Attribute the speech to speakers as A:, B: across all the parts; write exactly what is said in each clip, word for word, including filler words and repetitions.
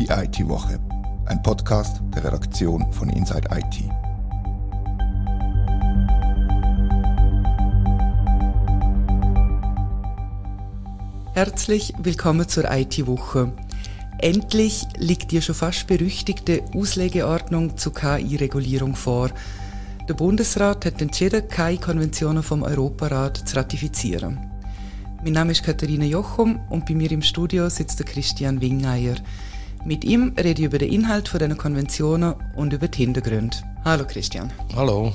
A: die I T-Woche, ein Podcast der Redaktion von Inside I T.
B: Herzlich willkommen zur I T-Woche. Endlich liegt die schon fast berüchtigte Auslegeordnung zur K I-Regulierung vor. Der Bundesrat hat entschieden, K I-Konventionen vom Europarat zu ratifizieren. Mein Name ist Katharina Jochum und bei mir im Studio sitzt der Christian Wingeier. Mit ihm rede ich über den Inhalt dieser Konventionen und über die Hintergründe. Hallo Christian.
C: Hallo.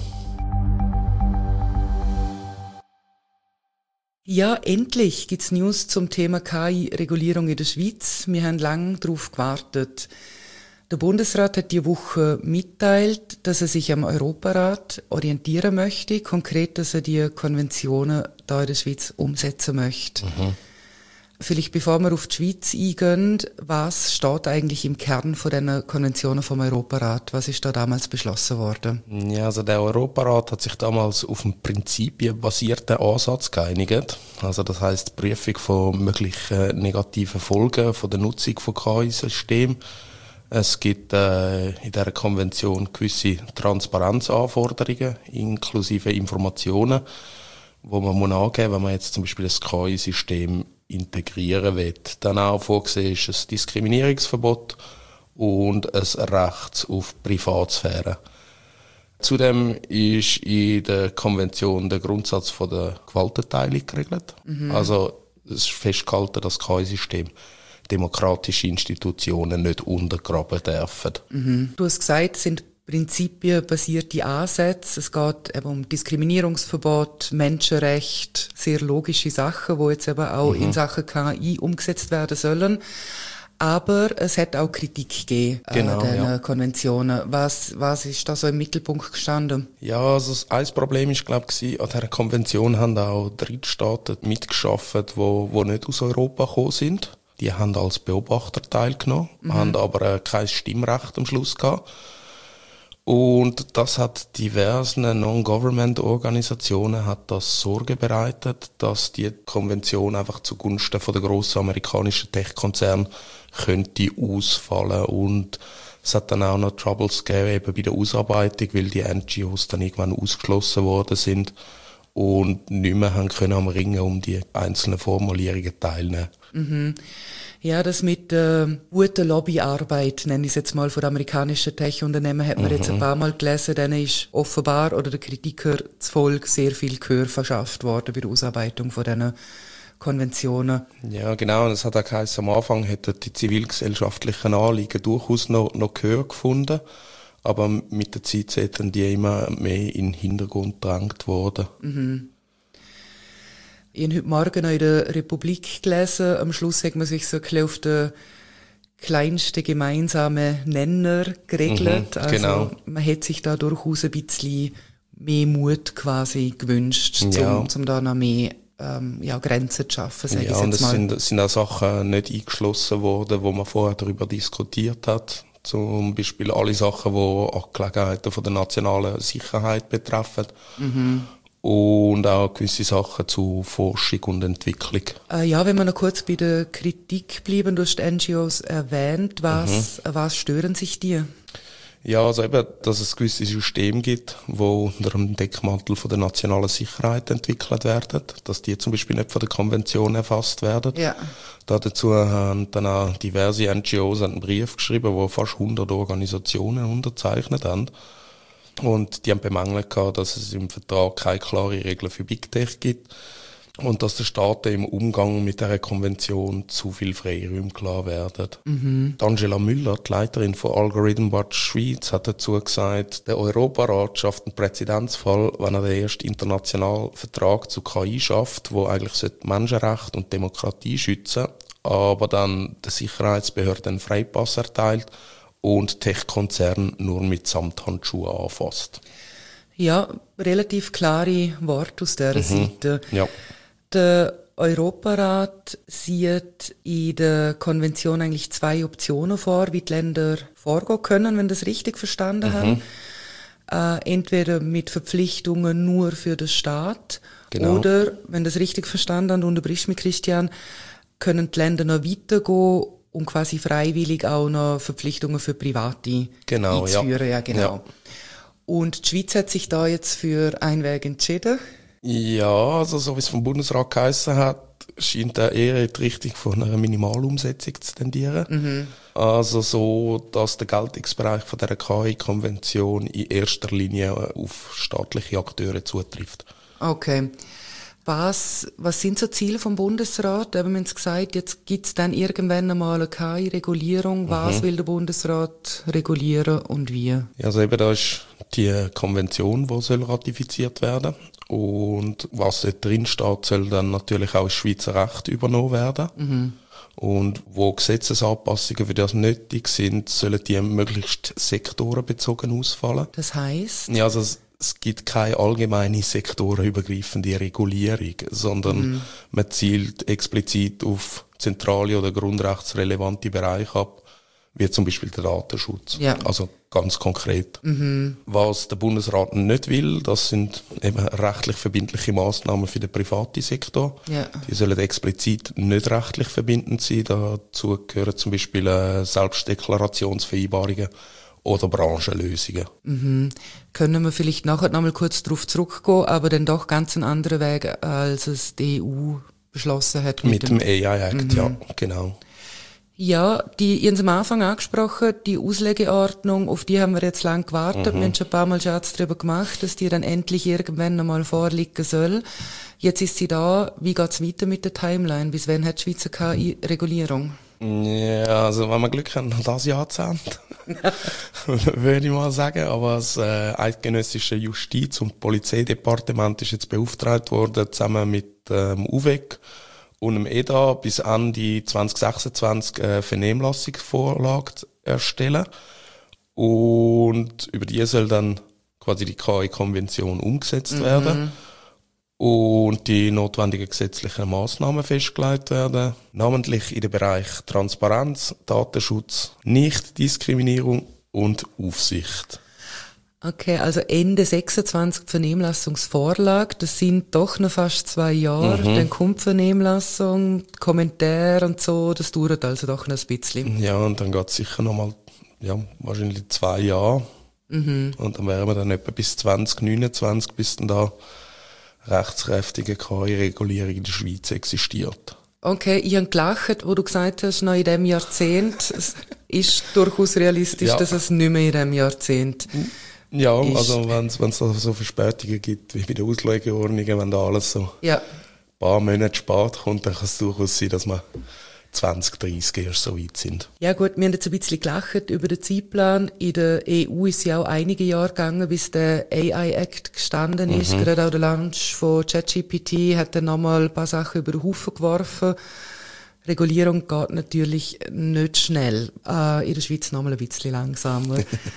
B: Ja, endlich gibt es News zum Thema K I-Regulierung in der Schweiz. Wir haben lange darauf gewartet. Der Bundesrat hat diese Woche mitteilt, dass er sich am Europarat orientieren möchte, konkret, dass er die Konventionen hier in der Schweiz umsetzen möchte. Mhm. Vielleicht bevor wir auf die Schweiz eingehen, was steht eigentlich im Kern von diesen Konventionen vom Europarat? Was ist da damals beschlossen worden?
C: Ja, also der Europarat hat sich damals auf einen prinzipienbasierten Ansatz geeinigt. Also das heisst, die Prüfung von möglichen negativen Folgen von der Nutzung von K I-Systemen. Es gibt äh, in dieser Konvention gewisse Transparenzanforderungen, inklusive Informationen, wo man muss angeben, wenn man jetzt zum Beispiel das K I-System integrieren will. Dann auch vorgesehen ist ein Diskriminierungsverbot und ein Recht auf Privatsphäre. Zudem ist in der Konvention der Grundsatz von der Gewaltenteilung geregelt. Mhm. Also es ist festgehalten, dass das K I-System demokratische Institutionen nicht untergraben dürfen.
B: Mhm. Du hast gesagt, es sind prinzipienbasierte Ansätze. Es geht eben um Diskriminierungsverbot, Menschenrecht, sehr logische Sachen, die jetzt eben auch mhm. in Sachen K I umgesetzt werden sollen. Aber es hat auch Kritik gegeben
C: genau,
B: an den
C: ja.
B: Konventionen. Was, was ist da so im Mittelpunkt gestanden?
C: Ja, also ein Problem ist, glaube ich, an dieser Konvention haben auch Drittstaaten mitgeschafft, die, die nicht aus Europa gekommen sind. Die haben als Beobachter teilgenommen, mhm. haben aber äh, kein Stimmrecht am Schluss gehabt. Und das hat diversen Non-Government-Organisationen hat das Sorge bereitet, dass die Konvention einfach zugunsten von der grossen amerikanischen Tech-Konzerne könnte ausfallen. Und es hat dann auch noch Troubles gegeben eben bei der Ausarbeitung, weil die N G Os dann irgendwann ausgeschlossen worden sind und nicht mehr haben können am Ringen um die einzelnen Formulierungen teilnehmen.
B: Mhm. Ja, das mit äh, guter Lobbyarbeit, nenne ich es jetzt mal, von amerikanischen Tech-Unternehmen, hat man mhm. jetzt ein paar Mal gelesen, denen ist offenbar oder der Kritiker zufolge sehr viel Gehör verschafft worden bei der Ausarbeitung von diesen Konventionen.
C: Ja, genau, und es hat auch geheißen, am Anfang hätten die zivilgesellschaftlichen Anliegen durchaus noch, noch Gehör gefunden, aber mit der Zeit sind die immer mehr in den Hintergrund gedrängt worden.
B: Mhm. Ich habe heute Morgen noch in der Republik gelesen, am Schluss hat man sich so ein bisschen auf den kleinsten gemeinsamen Nenner geregelt.
C: Mhm,
B: also
C: genau.
B: Man hätte sich da durchaus ein bisschen mehr Mut quasi gewünscht,
C: ja.
B: um, um da noch mehr ähm, ja, Grenzen zu schaffen, sage
C: ja,
B: ich jetzt
C: und es
B: mal.
C: sind, sind auch Sachen nicht eingeschlossen worden, wo man vorher darüber diskutiert hat. Zum Beispiel alle Sachen, die Angelegenheiten von der nationalen Sicherheit betreffen. Mhm. Und auch gewisse Sachen zu Forschung und Entwicklung.
B: Äh, ja, wenn wir noch kurz bei der Kritik bleiben, du hast die N G Os erwähnt, was, mhm. was stören sich dir?
C: Ja, also eben, dass es gewisse Systeme gibt, die unter dem Deckmantel von der nationalen Sicherheit entwickelt werden, dass die zum Beispiel nicht von der Konvention erfasst werden.
B: Ja.
C: Dazu haben dann auch diverse N G Os einen Brief geschrieben, wo fast hundert Organisationen unterzeichnet haben. Und die haben bemängelt, dass es im Vertrag keine klare Regeln für Big Tech gibt und dass den Staaten im Umgang mit dieser Konvention zu viel Freiräume klar werden. Mhm. Angela Müller, die Leiterin von Algorithm Watch Schweiz, hat dazu gesagt, der Europarat schafft einen Präzedenzfall, wenn er den ersten internationalen Vertrag zu K I schafft, der eigentlich Menschenrechte und Demokratie schützen sollte, aber dann der Sicherheitsbehörde einen Freipass erteilt und Tech-Konzern nur mit Samthandschuhen anfasst.
B: Ja, relativ klare Worte aus dieser mhm. Seite.
C: Ja.
B: Der Europarat sieht in der Konvention eigentlich zwei Optionen vor, wie die Länder vorgehen können, wenn das richtig verstanden mhm. haben. Äh, entweder mit Verpflichtungen nur für den Staat genau. oder, wenn das richtig verstanden haben, unterbrichst mich Christian, können die Länder noch weitergehen und quasi freiwillig auch noch Verpflichtungen für Private
C: genau,
B: einzuführen.
C: Ja.
B: Ja, genau. Ja. Und die Schweiz hat sich da jetzt für einen Weg entschieden?
C: Ja, also so wie es vom Bundesrat geheissen hat, scheint er eher in die Richtung von einer Minimalumsetzung zu tendieren. Mhm. Also so, dass der Geltungsbereich von der K I-Konvention in erster Linie auf staatliche Akteure zutrifft.
B: Okay. Was, was sind so Ziele vom Bundesrat? Wir haben jetzt gesagt, jetzt gibt es dann irgendwann einmal eine K I-Regulierung. Was mhm. will der Bundesrat regulieren und wie? Also
C: eben da ist die Konvention, die soll ratifiziert werden. Und was dort drin steht, soll dann natürlich auch ins Schweizer Recht übernommen werden. Mhm. Und wo Gesetzesanpassungen für das nötig sind, sollen die möglichst sektorenbezogen ausfallen.
B: Das heisst?
C: Ja, also es, es gibt keine allgemeine sektorenübergreifende Regulierung, sondern mhm. man zielt explizit auf zentrale oder grundrechtsrelevante Bereiche ab, wie zum Beispiel der Datenschutz. Ja. Also ganz konkret. Mhm. Was der Bundesrat nicht will, das sind eben rechtlich verbindliche Massnahmen für den privaten Sektor. Ja. Die sollen explizit nicht rechtlich verbindend sein. Dazu gehören zum Beispiel äh, Selbstdeklarationsvereinbarungen oder Branchenlösungen.
B: Mhm. Können wir vielleicht nachher noch mal kurz darauf zurückgehen, aber dann doch ganz einen anderen Weg, als es die E U beschlossen hat.
C: Mit, mit dem, dem A I-Act, mhm. ja, genau.
B: Ja, die, ihr habt am Anfang angesprochen, die Auslegeordnung, auf die haben wir jetzt lang gewartet. Mhm. Wir haben schon ein paar Mal Scherz darüber gemacht, dass die dann endlich irgendwann einmal vorliegen soll. Jetzt ist sie da. Wie geht's weiter mit der Timeline? Bis wann hat die Schweizer K I-Regulierung?
C: Ja, also wenn wir Glück haben, noch das Jahrzehnt, würde ich mal sagen. Aber das äh, eidgenössische Justiz- und Polizeidepartement ist jetzt beauftragt worden, zusammen mit dem ähm, U W E C und dem E D A bis Ende zwanzig sechsundzwanzig eine Vernehmlassungsvorlage erstellen. Und über die soll dann quasi die K I-Konvention umgesetzt mhm. werden. Und die notwendigen gesetzlichen Massnahmen festgelegt werden. Namentlich in den Bereich Transparenz, Datenschutz, Nichtdiskriminierung und Aufsicht.
B: Okay, also Ende sechsundzwanzig die Vernehmlassungsvorlage, das sind doch noch fast zwei Jahre. Mhm. Dann kommt die Vernehmlassung, Kommentare und so, das dauert also doch noch ein bisschen.
C: Ja, und dann geht es sicher noch mal, ja, wahrscheinlich zwei Jahre. Mhm. Und dann wären wir dann etwa bis zwanzig neunundzwanzig, bis dann da rechtskräftige K I-Regulierung in der Schweiz existiert.
B: Okay, ich habe gelacht, wo du gesagt hast, noch in diesem Jahrzehnt. Es ist durchaus realistisch, ja. dass es nicht mehr in diesem Jahrzehnt
C: Ja,
B: ist.
C: Also wenn es so, so Verspätungen gibt, wie bei den Auslegeordnungen, wenn da alles so ja. ein paar Monate spät kommt, dann kann es durchaus sein, dass wir zwanzig dreißig erst so weit sind.
B: Ja gut, wir haben jetzt ein bisschen gelacht über den Zeitplan. In der E U ist ja auch einige Jahre gegangen, bis der A I-Act gestanden ist. Mhm. Gerade auch der Launch von ChatGPT hat dann nochmal ein paar Sachen über den Haufen geworfen. Regulierung geht natürlich nicht schnell. Äh, in der Schweiz nochmal ein bisschen langsamer.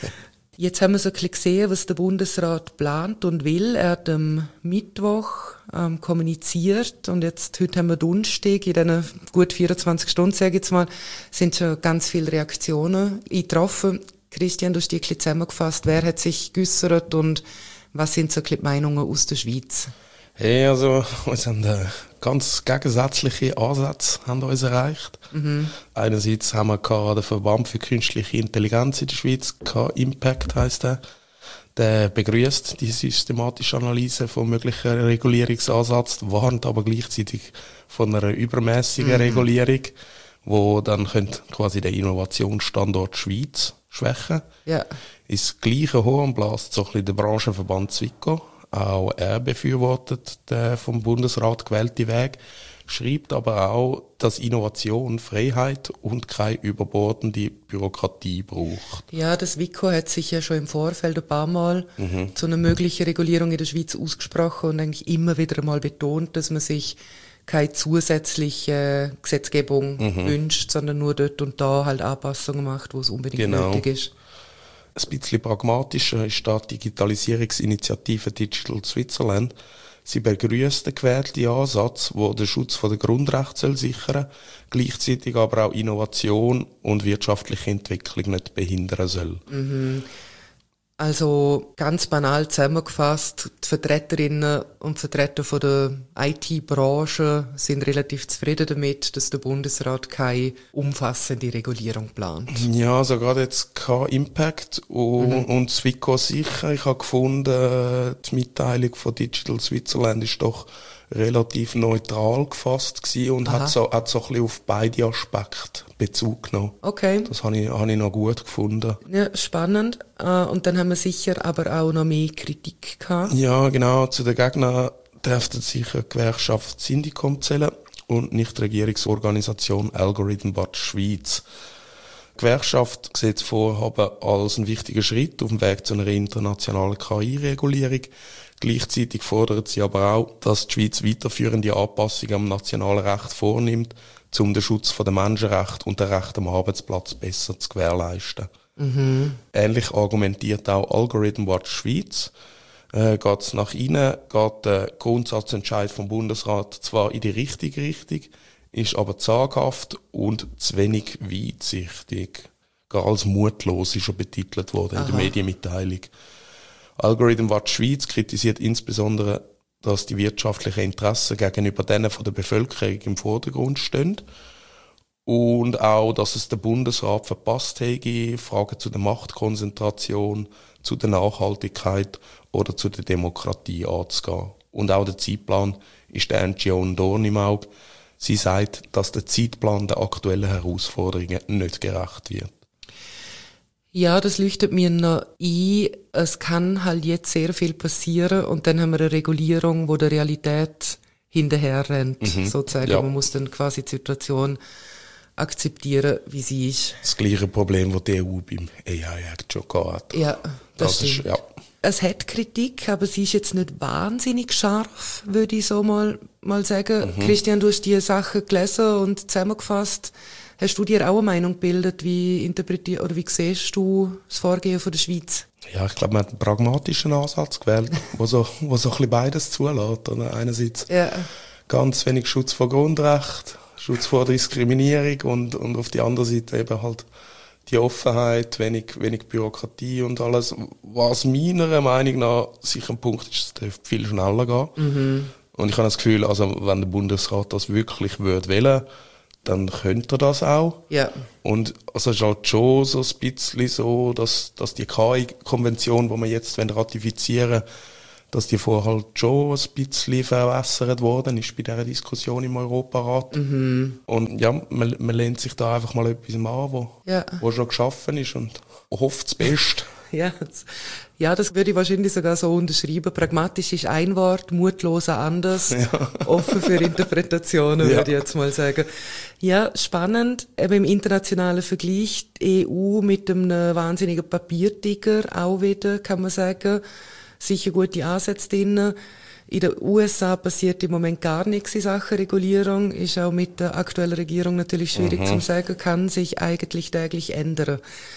B: Jetzt haben wir so ein bisschen gesehen, was der Bundesrat plant und will. Er hat am Mittwoch ähm, kommuniziert und jetzt, heute haben wir Donnerstag, in diesen gut vierundzwanzig Stunden, sage ich jetzt mal, sind schon ganz viele Reaktionen eingetroffen. Christian, du hast die ein bisschen zusammengefasst. Wer hat sich geäussert und was sind so ein bisschen die Meinungen aus der Schweiz?
C: Hey, also, uns haben äh, ganz gegensätzliche Ansätze haben uns erreicht. Mhm. Einerseits haben wir den Verband für künstliche Intelligenz in der Schweiz, K-Impact heisst der. Der begrüßt die systematische Analyse von möglichen Regulierungsansätzen, warnt aber gleichzeitig von einer übermäßigen mhm. Regulierung, wo dann könnte quasi den Innovationsstandort Schweiz schwächen. Ja. Ist gleiche hoch und blast so ein bisschen der Branchenverband Zwickau. Auch er befürwortet den vom Bundesrat gewählten Weg, schreibt aber auch, dass Innovation Freiheit und keine überbordende Bürokratie braucht.
B: Ja, das WIKO hat sich ja schon im Vorfeld ein paar Mal mhm. zu einer möglichen Regulierung in der Schweiz ausgesprochen und eigentlich immer wieder einmal betont, dass man sich keine zusätzliche Gesetzgebung mhm. wünscht, sondern nur dort und da halt Anpassungen macht, wo es unbedingt genau. nötig ist.
C: Ein bisschen pragmatischer ist die Digitalisierungsinitiative Digital Switzerland. Sie begrüßt den gewählten Ansatz, der den Schutz der Grundrechte sichern soll, gleichzeitig aber auch Innovation und wirtschaftliche Entwicklung nicht behindern soll.
B: Mhm. Also ganz banal zusammengefasst, die Vertreterinnen und Vertreter von der I T-Branche sind relativ zufrieden damit, dass der Bundesrat keine umfassende Regulierung plant.
C: Ja, also gerade jetzt kein Impact und, mhm. und Swico sicher. Ich habe gefunden, die Mitteilung von Digital Switzerland ist doch relativ neutral gefasst gewesen und hat so, hat so ein bisschen auf beide Aspekte Bezug genommen.
B: Okay.
C: Das habe ich, habe ich noch gut gefunden.
B: Ja, spannend. Und dann haben wir sicher aber auch noch mehr Kritik gehabt.
C: Ja, genau. Zu den Gegnern dürfte sicher die Gewerkschaft Syndicom zählen und Nichtregierungsorganisation Algorithm Watch Schweiz. Die Gewerkschaft sieht das Vorhaben als einen wichtigen Schritt auf dem Weg zu einer internationalen K I-Regulierung. Gleichzeitig fordert sie aber auch, dass die Schweiz weiterführende Anpassungen am nationalen Recht vornimmt, um den Schutz der Menschenrechte und der Rechte am Arbeitsplatz besser zu gewährleisten. Mhm. Ähnlich argumentiert auch Algorithm Watch Schweiz. Äh, geht es nach innen, geht der Grundsatzentscheid vom Bundesrat zwar in die richtige Richtung, ist aber zaghaft und zu wenig weitsichtig. Gar als mutlos ist er betitelt worden Aha. in der Medienmitteilung. Algorithm Watch Schweiz kritisiert insbesondere, dass die wirtschaftlichen Interessen gegenüber denen von der Bevölkerung im Vordergrund stehen und auch, dass es der Bundesrat verpasst hätte, Fragen zu der Machtkonzentration, zu der Nachhaltigkeit oder zu der Demokratie anzugehen. Und auch der Zeitplan ist der N G O ein Dorn im Auge. Sie sagt, dass der Zeitplan der aktuellen Herausforderungen nicht gerecht wird.
B: Ja, das leuchtet mir noch ein. Es kann halt jetzt sehr viel passieren und dann haben wir eine Regulierung, wo der Realität hinterher rennt, mhm, sozusagen. Ja. Man muss dann quasi die Situation akzeptieren, wie sie ist.
C: Das gleiche Problem, das die E U beim A I-Act schon hat.
B: Ja, das, das stimmt. Ist, ja. Es hat Kritik, aber sie ist jetzt nicht wahnsinnig scharf, würde ich so mal, mal sagen. Mhm. Christian, du hast die Sachen gelesen und zusammengefasst. Hast du dir auch eine Meinung gebildet? Wie interpretierst oder wie siehst du das Vorgehen von der Schweiz?
C: Ja, ich glaube, man hat einen pragmatischen Ansatz gewählt, wo so, wo so ein bisschen beides zulässt. Oder? Einerseits ja. ganz wenig Schutz vor Grundrecht, Schutz vor Diskriminierung und, und auf der anderen Seite eben halt die Offenheit, wenig, wenig Bürokratie und alles. Was meiner Meinung nach sicher ein Punkt ist, es dürfte viel schneller gehen. Mhm. Und ich habe das Gefühl, also wenn der Bundesrat das wirklich würde wollen, dann könnte er das auch. Ja. Und also es ist halt schon so ein bisschen so, dass, dass die K I-Konvention, die wir jetzt ratifizieren wollen, dass die vorher halt schon ein bisschen verwässert worden ist bei dieser Diskussion im Europarat. Mhm. Und ja, man, man lehnt sich da einfach mal etwas an, wo, ja. wo schon geschaffen ist und hofft das Beste.
B: Ja, das, ja, das würde ich wahrscheinlich sogar so unterschreiben. Pragmatisch ist ein Wort, mutlos anders, ja. offen für Interpretationen, ja. würde ich jetzt mal sagen. Ja, spannend. Eben im internationalen Vergleich die E U mit einem wahnsinnigen Papiertiger auch wieder, kann man sagen. Sicher gute Ansätze drin. In den U S A passiert im Moment gar nichts in Sachen Regulierung. Ist auch mit der aktuellen Regierung natürlich schwierig mhm. zu sagen, kann sich eigentlich täglich ändern.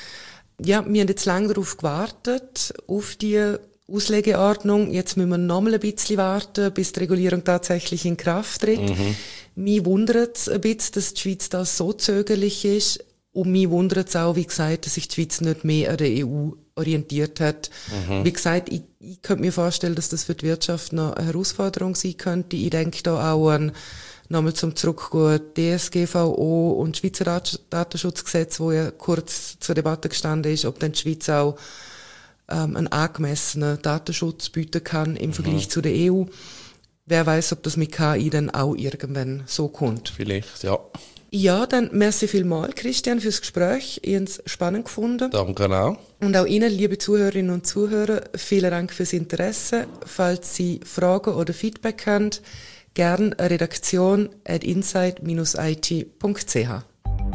B: Ja, wir haben jetzt lange darauf gewartet, auf die Auslegeordnung. Jetzt müssen wir noch mal ein bisschen warten, bis die Regulierung tatsächlich in Kraft tritt. Mhm. Mich wundert es ein bisschen, dass die Schweiz da so zögerlich ist. Und mich wundert es auch, wie gesagt, dass sich die Schweiz nicht mehr an der E U orientiert hat. Mhm. Wie gesagt, ich, ich könnte mir vorstellen, dass das für die Wirtschaft noch eine Herausforderung sein könnte. Ich denke da auch an, nochmal zum Zurückgehen, D S G V O und Schweizer Datenschutzgesetz, wo ja kurz zur Debatte gestanden ist, ob dann die Schweiz auch ähm, einen angemessenen Datenschutz bieten kann im mhm. Vergleich zu der E U. Wer weiß, ob das mit K I dann auch irgendwann so kommt.
C: Vielleicht, ja.
B: Ja, dann merci vielmals, Christian, fürs Gespräch. Ich habe es spannend gefunden.
C: Danke auch.
B: Und auch Ihnen, liebe Zuhörerinnen und Zuhörer, vielen Dank fürs Interesse. Falls Sie Fragen oder Feedback haben, gern redaktion at insight dash i t punkt c h.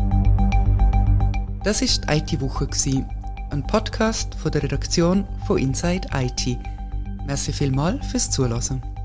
B: Das war die I T-Woche, ein Podcast von der Redaktion von Inside I T. Merci vielmals fürs Zuhören.